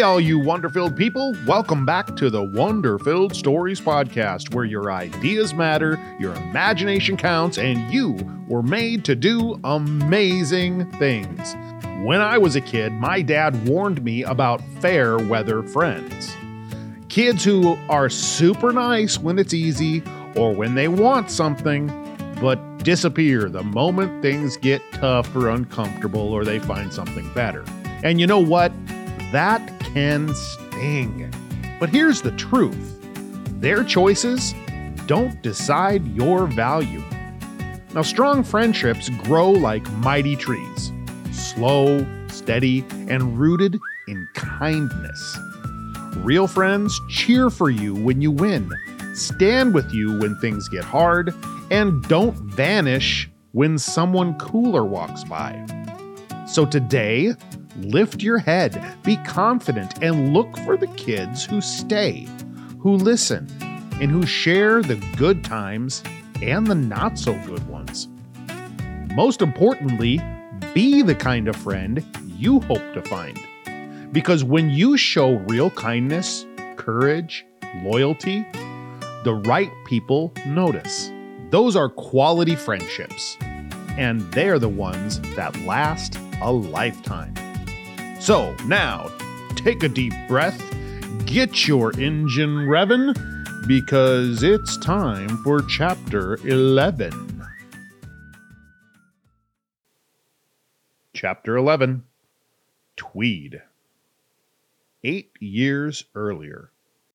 all you wonder-filled people. Welcome back to the Wonder-Filled Stories podcast, where your ideas matter, your imagination counts, and you were made to do amazing things. When I was a kid, my dad warned me about fair weather friends. Kids who are super nice when it's easy or when they want something, but disappear the moment things get tough or uncomfortable or they find something better. And you know what? That can sting. But here's the truth. Their choices don't decide your value. Now, strong friendships grow like mighty trees, slow, steady, and rooted in kindness. Real friends cheer for you when you win, stand with you when things get hard, and don't vanish when someone cooler walks by. So today, lift your head, be confident, and look for the kids who stay, who listen, and who share the good times and the not so good ones. Most importantly, be the kind of friend you hope to find. Because when you show real kindness, courage, loyalty, the right people notice. Those are quality friendships, and they're the ones that last a lifetime. So now, take a deep breath, get your engine revving, because it's time for Chapter 11. Chapter 11, Tweed. 8 years earlier.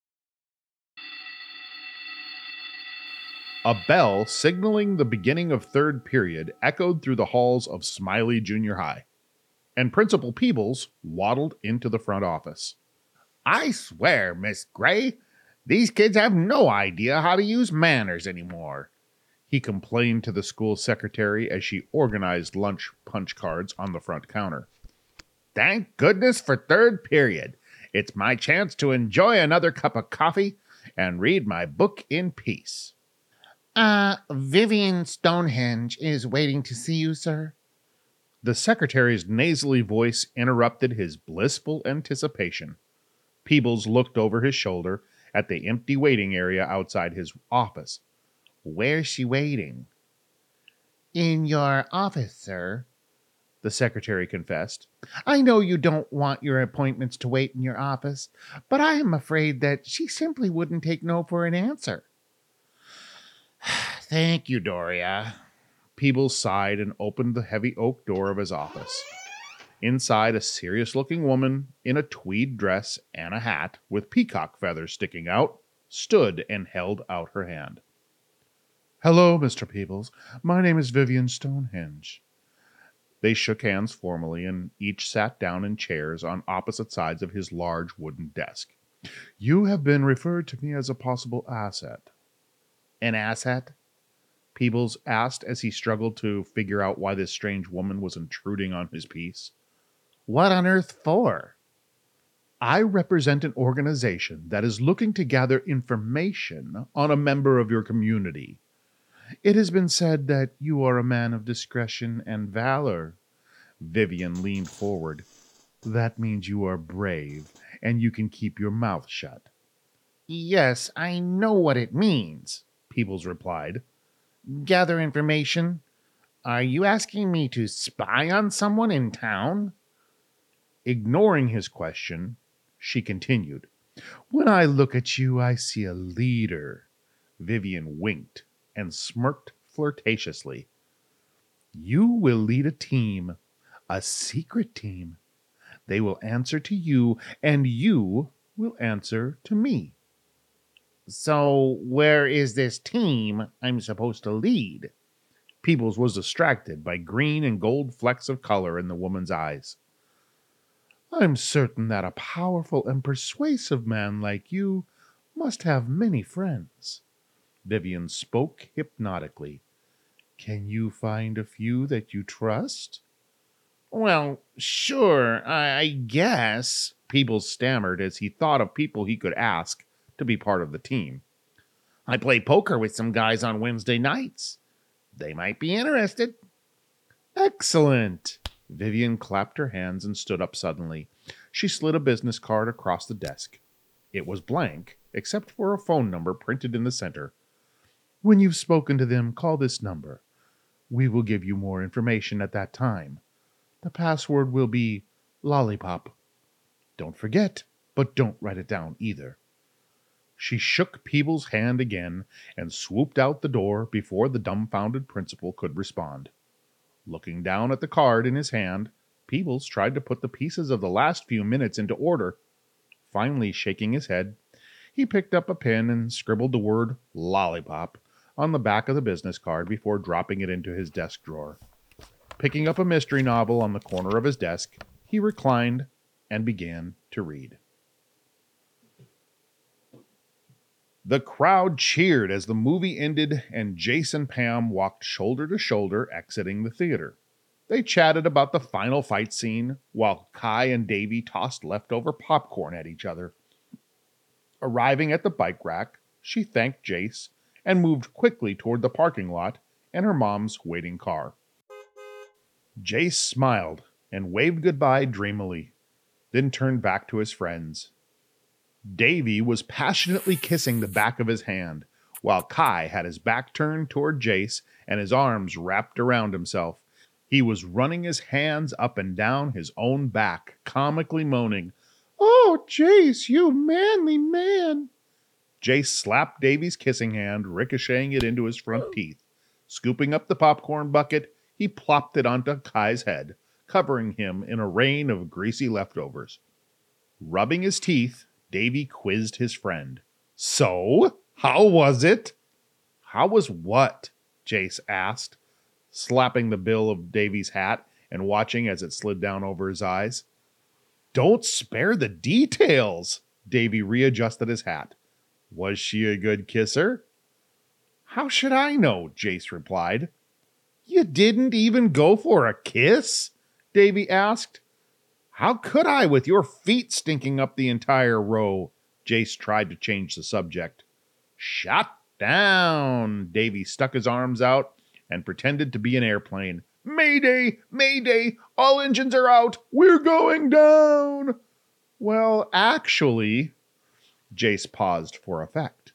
A bell signaling the beginning of third period echoed through the halls of Smiley Junior High, and Principal Peebles waddled into the front office. I swear, Miss Gray, these kids have no idea how to use manners anymore, he complained to the school secretary as she organized lunch punch cards on the front counter. Thank goodness for third period. It's my chance to enjoy another cup of coffee and read my book in peace. Vivian Stonehenge is waiting to see you, sir. The secretary's nasally voice interrupted his blissful anticipation. Peebles looked over his shoulder at the empty waiting area outside his office. Where's she waiting? In your office, sir, the secretary confessed. I know you don't want your appointments to wait in your office, but I am afraid that she simply wouldn't take no for an answer. Thank you, Doria. Peebles sighed and opened the heavy oak door of his office. Inside, a serious-looking woman in a tweed dress and a hat with peacock feathers sticking out stood and held out her hand. Hello, Mr. Peebles. My name is Vivian Stonehenge. They shook hands formally, and each sat down in chairs on opposite sides of his large wooden desk. You have been referred to me as a possible asset. An asset? Peebles asked as he struggled to figure out why this strange woman was intruding on his peace. What on earth for? I represent an organization that is looking to gather information on a member of your community. It has been said that you are a man of discretion and valor. Vivian leaned forward. That means you are brave, and you can keep your mouth shut. Yes, I know what it means, Peebles replied. Gather information? Are you asking me to spy on someone in town? Ignoring his question, she continued. When I look at you, I see a leader. Vivian winked and smirked flirtatiously. You will lead a team, a secret team. They will answer to you, and you will answer to me. So where is this team I'm supposed to lead? Peebles was distracted by green and gold flecks of color in the woman's eyes. I'm certain that a powerful and persuasive man like you must have many friends. Vivian spoke hypnotically. Can you find a few that you trust? Well, sure, I guess, Peebles stammered as he thought of people he could ask to be part of the team. I play poker with some guys on Wednesday nights. They might be interested. Excellent. Vivian clapped her hands and stood up suddenly. She slid a business card across the desk. It was blank, except for a phone number printed in the center. When you've spoken to them, call this number. We will give you more information at that time. The password will be Lollipop. Don't forget, but don't write it down either. She shook Peebles' hand again and swooped out the door before the dumbfounded principal could respond. Looking down at the card in his hand, Peebles tried to put the pieces of the last few minutes into order. Finally, shaking his head, he picked up a pen and scribbled the word Lollipop on the back of the business card before dropping it into his desk drawer. Picking up a mystery novel on the corner of his desk, he reclined and began to read. The crowd cheered as the movie ended and Jace and Pam walked shoulder to shoulder exiting the theater. They chatted about the final fight scene while Kai and Davy tossed leftover popcorn at each other. Arriving at the bike rack, she thanked Jace and moved quickly toward the parking lot and her mom's waiting car. Jace smiled and waved goodbye dreamily, then turned back to his friends. Davy was passionately kissing the back of his hand, while Kai had his back turned toward Jace and his arms wrapped around himself. He was running his hands up and down his own back, comically moaning, "Oh, Jace, you manly man!" Jace slapped Davy's kissing hand, ricocheting it into his front teeth. Scooping up the popcorn bucket, he plopped it onto Kai's head, covering him in a rain of greasy leftovers. Rubbing his teeth, Davy quizzed his friend. "So, how was it?" "How was what?" Jace asked, slapping the bill of Davy's hat and watching as it slid down over his eyes. "Don't spare the details." Davy readjusted his hat. "Was she a good kisser?" "How should I know?" Jace replied. "You didn't even go for a kiss?" Davy asked. "How could I with your feet stinking up the entire row?" Jace tried to change the subject. "Shut down!" Davy stuck his arms out and pretended to be an airplane. "Mayday! Mayday! All engines are out! We're going down!" "Well, actually," Jace paused for effect.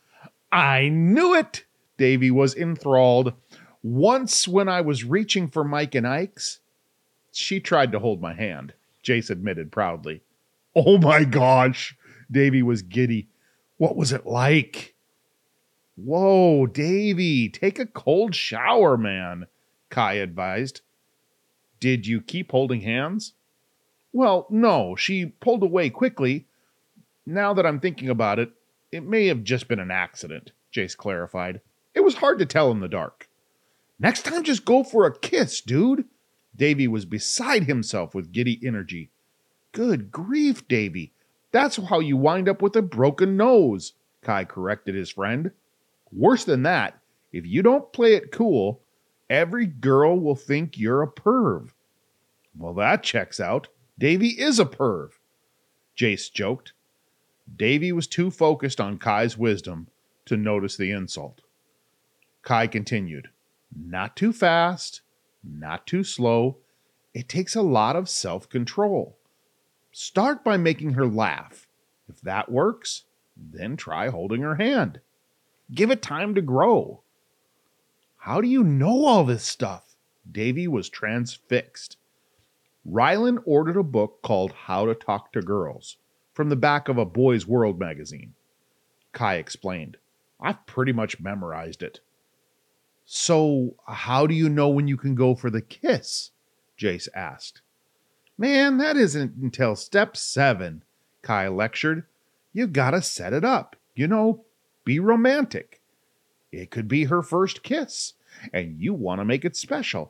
"I knew it!" Davy was enthralled. "Once when I was reaching for Mike and Ike's, she tried to hold my hand," Jace admitted proudly. "Oh my gosh!" Davy was giddy. "What was it like?" "Whoa, Davy, take a cold shower, man," Kai advised. "Did you keep holding hands?" "Well, no, she pulled away quickly. Now that I'm thinking about it, it may have just been an accident," Jace clarified. "It was hard to tell in the dark." "Next time, just go for a kiss, dude." Davy was beside himself with giddy energy. "Good grief, Davy. That's how you wind up with a broken nose," Kai corrected his friend. "Worse than that, if you don't play it cool, every girl will think you're a perv." "Well, that checks out. Davy is a perv," Jace joked. Davy was too focused on Kai's wisdom to notice the insult. Kai continued, "Not too fast, not too slow. It takes a lot of self-control. Start by making her laugh. If that works, then try holding her hand. Give it time to grow." "How do you know all this stuff?" Davy was transfixed. Rylan ordered a book called How to Talk to Girls from the back of a Boys World magazine. Kai explained, "I've pretty much memorized it." "So, how do you know when you can go for the kiss?" Jace asked. "Man, that isn't until step 7, Kai lectured. "You gotta set it up. Be romantic. It could be her first kiss, and you want to make it special."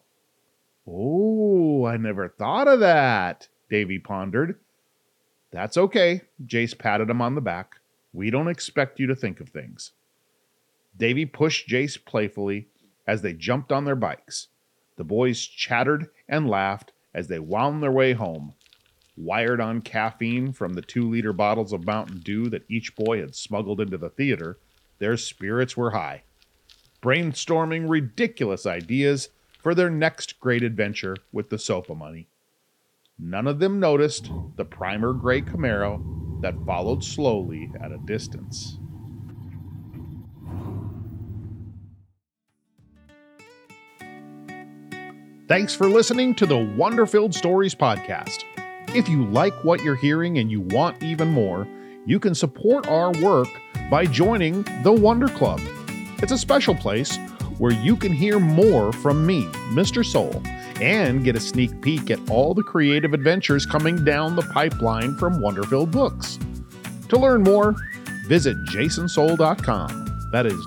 "Oh, I never thought of that," Davy pondered. "That's okay," Jace patted him on the back. "We don't expect you to think of things." Davy pushed Jace playfully as they jumped on their bikes. The boys chattered and laughed as they wound their way home. Wired on caffeine from the 2-liter bottles of Mountain Dew that each boy had smuggled into the theater, their spirits were high, brainstorming ridiculous ideas for their next great adventure with the Sopa money. None of them noticed the primer gray Camaro that followed slowly at a distance. Thanks for listening to the Wonder-Filled Stories podcast. If you like what you're hearing and you want even more, you can support our work by joining the Wonder Club. It's a special place where you can hear more from me, Mr. Soul, and get a sneak peek at all the creative adventures coming down the pipeline from Wonder-Filled Books. To learn more, visit jasonsoule.com. That is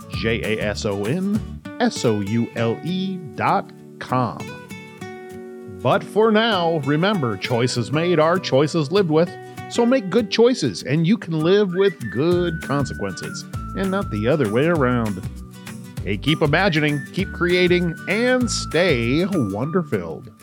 JASONSOULE.com. But for now, remember, choices made are choices lived with. So make good choices, and you can live with good consequences, and not the other way around. Hey, keep imagining, keep creating, and stay wonder-filled.